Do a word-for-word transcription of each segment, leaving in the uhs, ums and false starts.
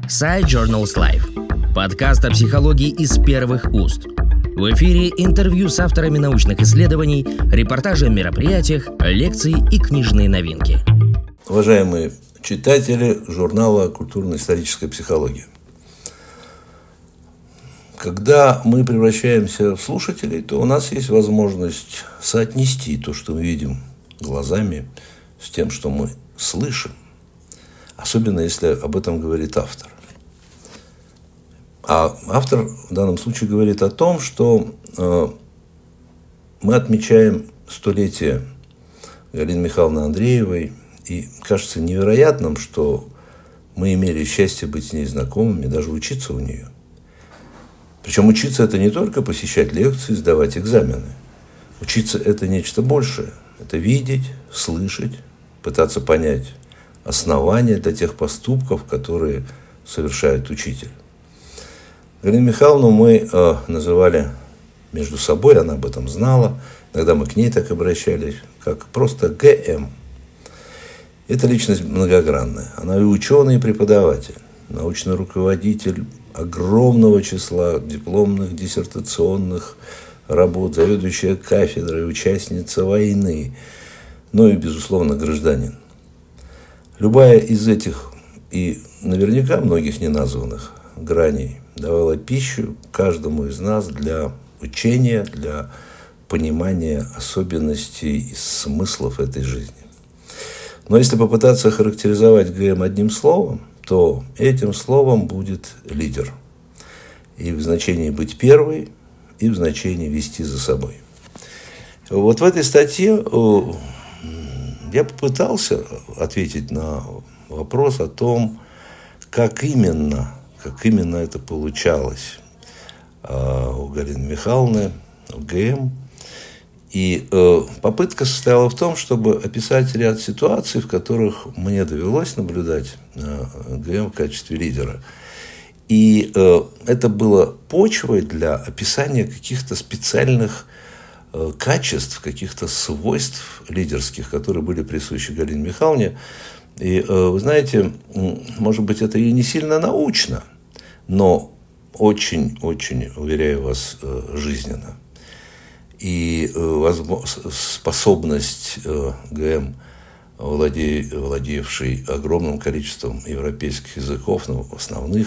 Side Journals Life. Подкаст о психологии из первых уст. В эфире интервью с авторами научных исследований, репортажи о мероприятиях, лекции и книжные новинки. Уважаемые читатели журнала «Культурно-историческая психология». Когда мы превращаемся в слушателей, то у нас есть возможность соотнести то, что мы видим глазами, с тем, что мы слышим. Особенно, если об этом говорит автор. А автор в данном случае говорит о том, что э, мы отмечаем столетие Галины Михайловны Андреевой, и кажется невероятным, что мы имели счастье быть с ней знакомыми, даже учиться у нее. Причем учиться – это не только посещать лекции, сдавать экзамены. Учиться – это нечто большее. Это видеть, слышать, пытаться понять основания для тех поступков, которые совершает учитель. Галину Михайловну мы э, называли между собой, она об этом знала. Иногда мы к ней так обращались, как просто ГМ. Это личность многогранная. Она и ученый, и преподаватель, научный руководитель огромного числа дипломных, диссертационных работ, заведующая кафедрой, участница войны, ну и, безусловно, гражданин. Любая из этих и наверняка многих неназванных граней давала пищу каждому из нас для учения, для понимания особенностей и смыслов этой жизни. Но если попытаться характеризовать ГМ одним словом, то этим словом будет лидер. И в значении быть первой, и в значении вести за собой. Вот в этой статье я попытался ответить на вопрос о том, как именно, как именно это получалось у Галины Михайловны, в ГМ. И э, попытка состояла в том, чтобы описать ряд ситуаций, в которых мне довелось наблюдать э, ГМ в качестве лидера. И э, это было почвой для описания каких-то специальных э, качеств, каких-то свойств лидерских, которые были присущи Галине Михайловне. И э, вы знаете, может быть, это и не сильно научно, но очень-очень, уверяю вас, э, жизненно. И способность ГМ, владеющей огромным количеством европейских языков, ну, основных,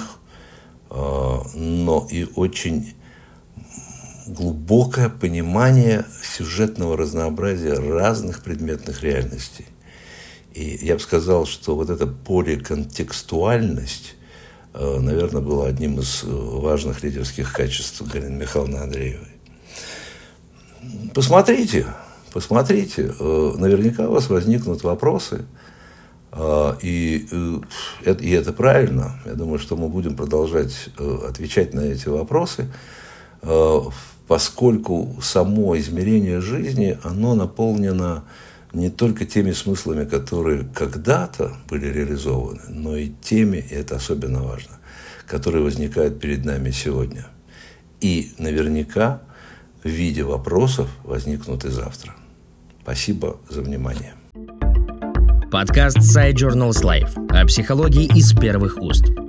но и очень глубокое понимание сюжетного разнообразия разных предметных реальностей. И я бы сказал, что вот эта поликонтекстуальность, наверное, была одним из важных лидерских качеств Галины Михайловны Андреевой. Посмотрите, посмотрите, наверняка у вас возникнут вопросы, и, и это правильно. Я думаю, что мы будем продолжать отвечать на эти вопросы, поскольку само измерение жизни, оно наполнено не только теми смыслами, которые когда-то были реализованы, но и теми, и это особенно важно, которые возникают перед нами сегодня. И наверняка в виде вопросов возникнут и завтра. Спасибо за внимание. Подкаст Side Journals Life о психологии из первых уст.